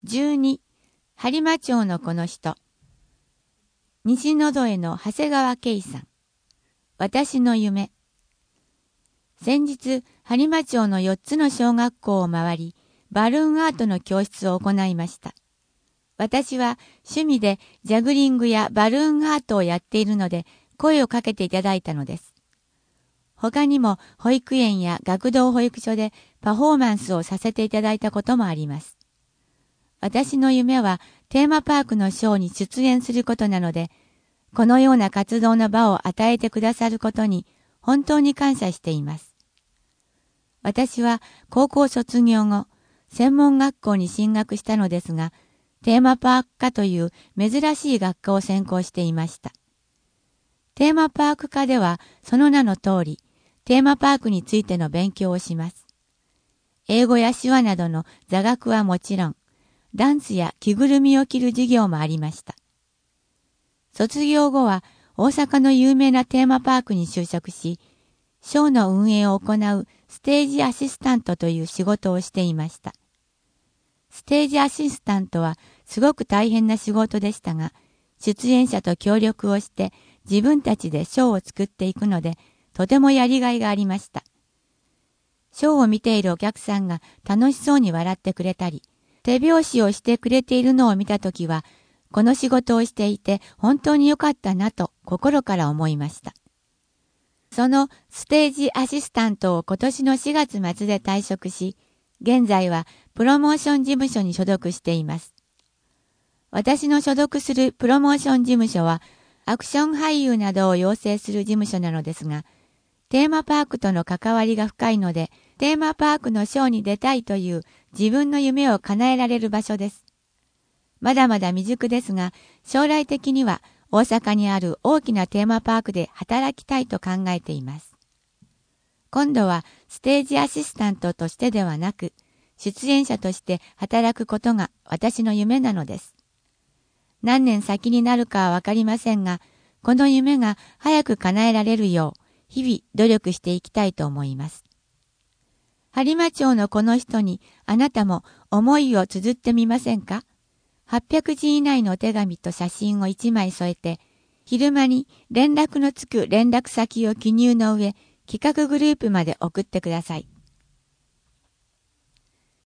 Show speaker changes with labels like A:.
A: 12、播磨町のこの人。西野戸への長谷川圭さん。私の夢。先日、播磨町の4つの小学校を回り、バルーンアートの教室を行いました。私は趣味でジャグリングやバルーンアートをやっているので、声をかけていただいたのです。他にも保育園や学童保育所でパフォーマンスをさせていただいたこともあります。私の夢はテーマパークのショーに出演することなので、このような活動の場を与えてくださることに本当に感謝しています。私は高校卒業後、専門学校に進学したのですが、テーマパーク科という珍しい学科を専攻していました。テーマパーク科ではその名の通り、テーマパークについての勉強をします。英語や手話などの座学はもちろん、ダンスや着ぐるみを着る授業もありました。卒業後は大阪の有名なテーマパークに就職し、ショーの運営を行うステージアシスタントという仕事をしていました。ステージアシスタントはすごく大変な仕事でしたが、出演者と協力をして自分たちでショーを作っていくので、とてもやりがいがありました。ショーを見ているお客さんが楽しそうに笑ってくれたり、手拍子をしてくれているのを見たときは、この仕事をしていて本当に良かったなと心から思いました。そのステージアシスタントを今年の4月末で退職し、現在はプロモーション事務所に所属しています。私の所属するプロモーション事務所は、アクション俳優などを養成する事務所なのですが、テーマパークとの関わりが深いので、テーマパークのショーに出たいという自分の夢を叶えられる場所です。まだまだ未熟ですが、将来的には大阪にある大きなテーマパークで働きたいと考えています。今度はステージアシスタントとしてではなく、出演者として働くことが私の夢なのです。何年先になるかはわかりませんが、この夢が早く叶えられるよう、日々努力していきたいと思います。播磨町のこの人にあなたも思いを綴ってみませんか？800字以内のお手紙と写真を1枚添えて、昼間に連絡のつく連絡先を記入の上、企画グループまで送ってください。